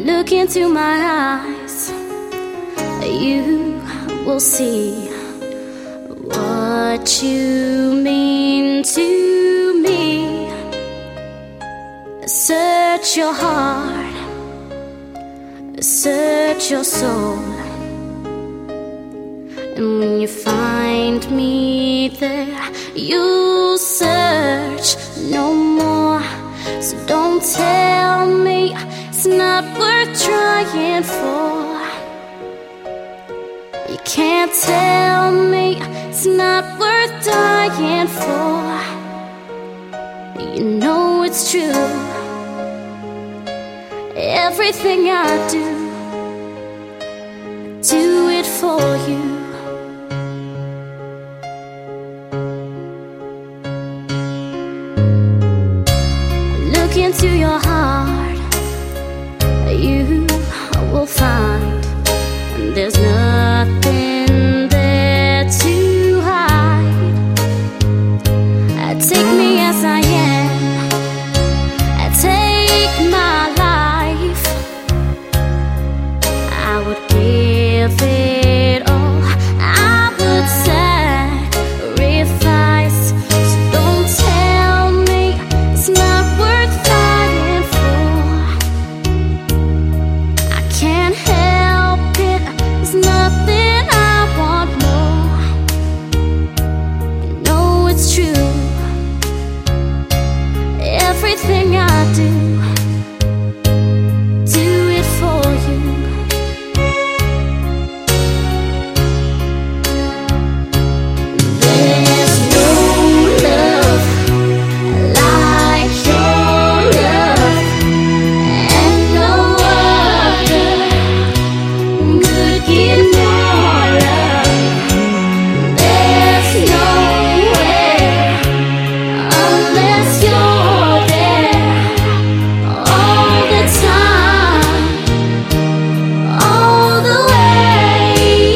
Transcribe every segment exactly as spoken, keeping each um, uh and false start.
look into my eyes, you will see what you mean to me. Search your heart, search your soul, and when you find me there, you'll search no more. So don't tell me it's not worth trying for. You can't tell me it's not worth dying for. You know it's true. Everything I do, I do it for you. Look into your heart, you will find there's nothing there to hide. Take me as I am, take my life. I would give it all, I would sacrifice. So don't tell me it's not worth fighting for. I can't help it, there's nothing I want more. You know it's true. Everything I do, do it for you. There's no love like your love, and no other could give more love. There's nowhere unless you're there all the time, all the way.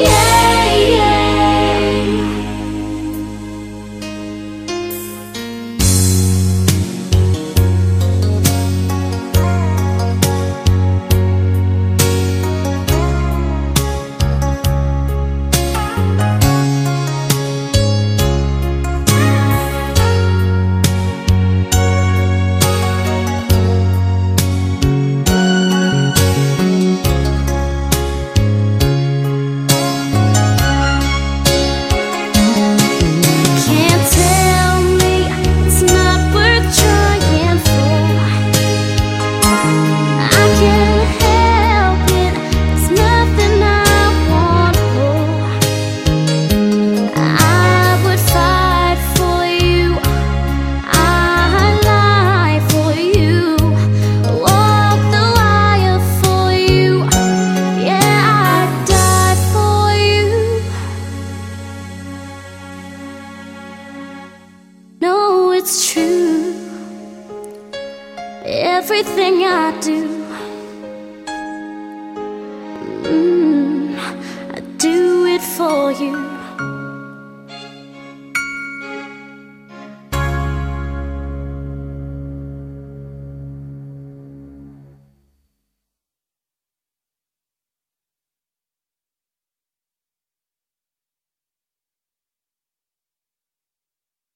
Can't tell me it's not worth trying for. I can't help it, there's nothing I want more. I would fight for you, I'd lie for you, walk the wire for you. Yeah, I'd die for you. No, it's true. Everything I do, mm, I do it for you.